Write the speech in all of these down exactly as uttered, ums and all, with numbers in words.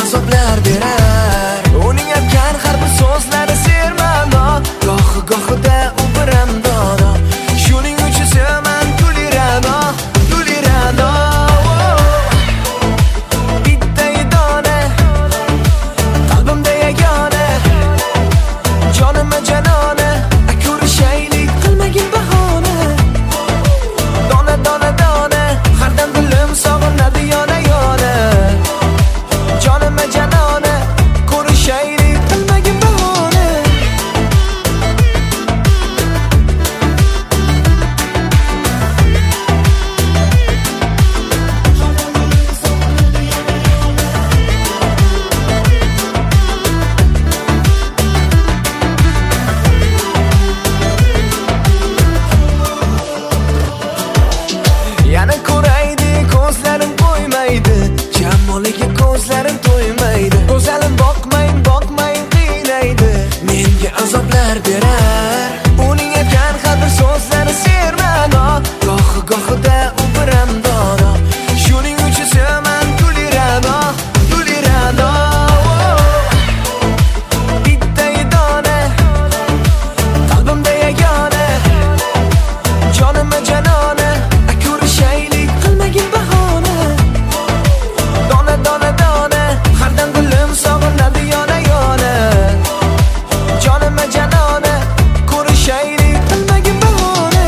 azoblar berar. Uning aytgan har bir so'zlari serma'no, gohi gohida u biram dono. Shuning uchun sevaman Gulira'no, Gulira'no. Bitta dona qalbimda yagona, jonimga janona, ko'rishaylik qilmagin bahona. Dona dona dona har dam dilim sog'inadi yona yona. Jonimga janona, ko'rishaylik qilmagin bahona. Yana ko'raydi ko'zlarim qo'ymaydi, jamoliga ko'zlarim to'ymaydi. Go'zalim boqmang boqmang qiynaydi, menga azoblar berar. Uning aytgan har bir so'zlari serma'no, gohi gohida u biram dono. Shuning uchun sevaman Gulira'no, Gulira'no. Bitta dona qalbimda yagona, jonimga janona, ko'rishaylik qilmagin bahona. Dona dona dona har dam dilim sog'inadi yona yona. Jonimga janona, ko'rishaylik qilmagin bahona.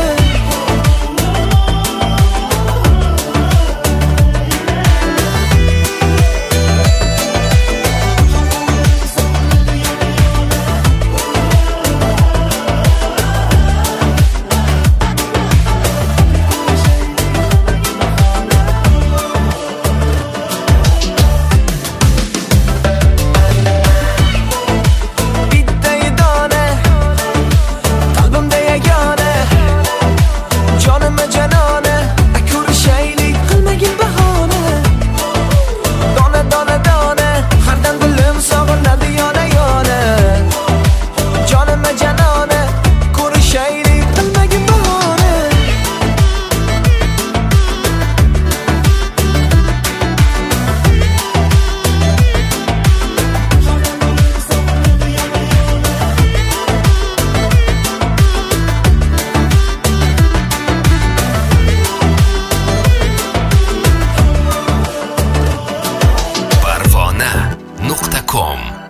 Bitta dona qalbimda yagona, jonimga janona, ko'rishaylik qilmagin bahona. Dona dona dona har dam dilim sog'inadi yona yona. Jonimga janona, ko'rishaylik qilmagin bahona. parvona nuqta com